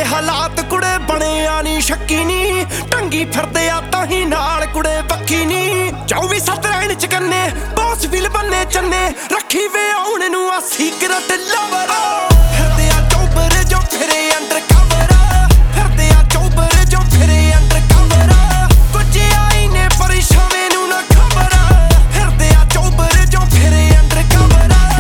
ਹਾਲਾਤ ਕੁੜੇ ਬਣਿਆ ਨੀ ਸ਼ੱਕੀ ਨੀ ਟੰਗੀ ਫਿਰਦੇ ਆ ਤਾਂ ਹੀ ਨਾਲ ਕੁੜੇ ਬੱਕੀ ਨੀ 24/7 ਰਹਿਣ ਚ ਕੰਨੇ ਬੌਸ ਫਿਲ ਬੰਨੇ ਚੰਨੇ ਰੱਖੀ ਵੇ ਆਉਣ ਨੂੰ ਆ ਸੀਕਰਟ ਲਵਰ ਫਿਰਦੇ ਆ ਚੋਬਰ ਜੋ ਫਿਰੇ ਅੰਡਰ ਕਵਰ ਫਿਰਦੇ ਆ ਚੋਬਰ ਜੋ ਫਿਰੇ ਅੰਡਰ ਕਵਰ ਕੁਝ ਆਈ ਨੇ ਪਰੇਸ਼ਾਵੇਂ ਨੂੰ ਨਾ ਖਬਰ ਫਿਰਦੇ ਆ ਚੋਬਰ ਜੋ ਫਿਰੇ ਅੰਡਰ ਕਵਰ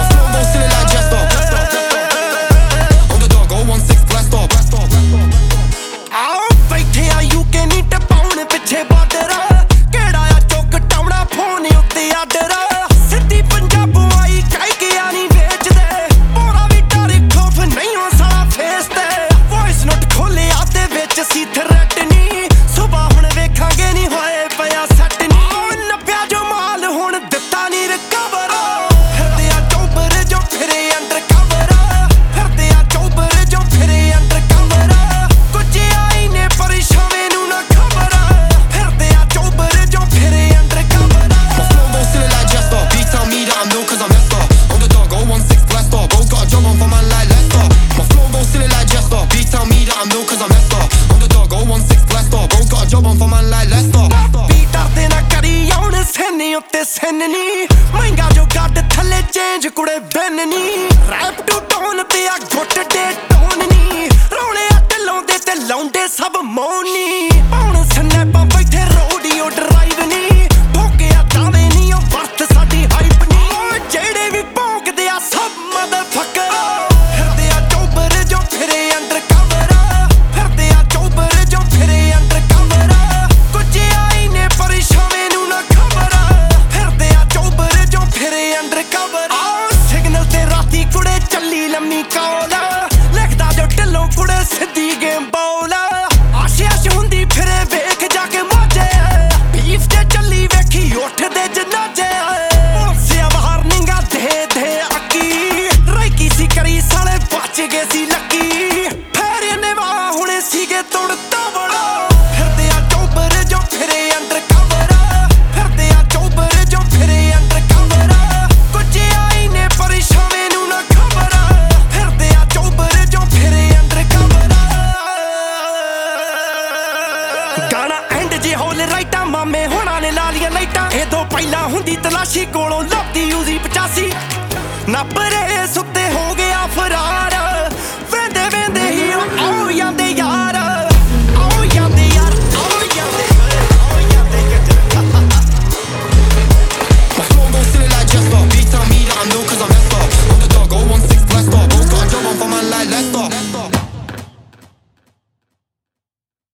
ਪਿੱਛੇ ਬਾਰਡਰ ਕਿਹੜਾ ਆ ਚੁੱਕ ਟਾਉਣਾ ਫੋਨ ਉੱਤੇ ਆਰਡਰ ਸਿੱਧੀ ਪੰਜਾਬੋਂ ਆਈ ਕਹਿ ਕੇ ਆ ਨਹੀਂ ਵੇਚਦੇ ਪੂਰਾ ਵੀ ਡਰ ਖੌਫ ਨਹੀਂ ਹੋ ਸਾਲਾ ਫੇਸ ਤੇ ਵੌਇਸ ਨੋਟ ਖੋਲਿਆ ਤੇ ਵਿੱਚ ਸੀ ਥ੍ਰੈਟ ਨਹੀਂ ਸੁਬਾਹ ਹੁਣ ਵੇਖਾਂਗੇ ਨਹੀਂ ਹੋਏ ਪਿਆ ਸੈੱਟ ਨਹੀਂ ਨੱਪਿਆ ਜੋ ਮਾਲ ਹੁਣ ਦਿੱਤਾ ਨਹੀਂ ਰਿਕਵਰ ਫਿਰਦੇ ਆ ਚੋਬਰ ਜੋ ਫਿਰੇ ਅੰਡਰ ਕਵਰ ਫਿਰਦੇ ਆ ਚੋਬਰ ਜੋ ਫਿਰੇ ਅੰਡਰ ਕਵਰ ਕੁਝ ਆਈ ਨੇ ਪਰੇਸ਼ਾਵੇਂ ਨੂੰ ਨਾ Cause I'm messed up. On the dog, 016 blessed up. Bo's got a job on for man like Leicester. My flow gon' silly like Jester. Beat tell me that I'm new cause I'm messed up. On the dog, 016 blessed up. Bo's got a job on for man like Leicester. Beater ਤੇ ਨਾ ਕਰੀ ਆਉਣ ਸੈਨੇ ਉੱਤੇ ਸੈਨ ਨੀ ਮਹਿੰਗਾ ਜੋ ਗੱਡ ਥੱਲੇ change ਕੁੜੇ ਬੈਨ ਨੀ ਰੈਪ ਟੂ ਟੋਨ ਤੇ ਆ ਗੁੱਟ ਦੇ ਟੋਨ ਨੀ ਰੋਲੇ ਆ ਢਿੱਲੋਂ ਦੇ ਤੇ ਲਾਉਂਦੇ ਸਭ ਮੋਨੀ ਹੁਣ ਸਨੈਪਾਂ ਬੈਠੇ ਰੋਡੀਓ ਡਰਾਈਵ ਨੀ ਭੋਗਿਆ ਤਾਵੇਂ ਨੀ ਉਹ ਵਰਤ ਸਾਡੀ ਹਾਈਪ ਨੀ ਜਿਹੜੇ ਵੀ ਭੌਂਕਦੇ ਆ ਸਭ ਮਦਰਫੱਕਰ ਫਿਰਦੇ ਆ ਚੋਬਰ ਜੋ ਫਿਰੇ ਅੰਡਰ ਕਵਰ ਫਿਰਦੇ ਆ ਚੋਬਰ ਜੋ ਫਿਰੇ ਅੰਡਰ ਕਵਰ ਕੁਝ ਆਈ ਨੇ ਪਰੇਸ਼ਾਵੇਂ ਨੂੰ ਨਾ ਖਬਰ ਫਿਰਦੇ ਆ ਚੋਬਰ ਜੋ ਫਿਰੇ ਅੰਡਰ ਕਵਰ ਸਿਗਨਲ ਤੇ ਰਾਤੀ ਕੁੜੇ ਚੱਲੀ ਲੰਮੀ ਕੌਲ ਲਿਖਦਾ ਜੋ ਢਿੱਲੋਂ ਕੁੜੇ ਸਿੱਧੀ ਗੇਮ ਬੌਲ ਆਸ਼ ਹੁੰਦੀ ਫਿਰੇ ਵੇਖ ਜਾ ਕੇ ਮੋਜੇ ਬੀਫ ਤੇ ਚੱਲੀ ਵੇਖੀ ਉੱਠਦੇ ਜਨਾਜੇ ਕਰੀ ਸਾਲੇ ਬਚ ਗਏ ਸੀ ਲੱਕੀ ਫੇਰ ਨੇ ਵਾਹ ਹੁਣੇ ਸੀਗੇ ਤੁੜਤਾ ਬੜਾ ਫਿਰਦੇ ਆ ਚੋਬਰ ਜੋ ਫਿਰੇ ਅੰਡਰ ਕਵਰ ਫਿਰਦੇ ਆ ਚੋਬਰ ਜੋ ਫਿਰੇ ਅੰਡਰ ਕਵਰ ਕੁਝ ਆਈ ਨੇ ਪਰੇਸ਼ਾਵੇਂ ਨੂੰ ਨਾ ਖਬਰ ਫਿਰਦੇ ਆ ਚੋਬਰ ਜੋ ਫਿਰੇ ਅੰਡਰ ਕਵਰ ਗਾਣਾ ਐਂਡ ਜੇ ਹੋਲ ਰਾਈਟਾਂ ਮਾਮੇ ਹੋਣਾ ਨੇ ਲਾ ਲੀਆਂ ਲਾਈਟਾਂ ਇਹ ਤੋਂ ਪਹਿਲਾਂ ਹੁੰਦੀ ਤਲਾਸ਼ੀ ਕੋਲੋਂ ਲੱਭਦੀ ਯੂਜ਼ੀ 85 ਨੱਬਰੇ ਸੁੱਤੇ ਹੋ ਗਿਆ ਫਰਾਰ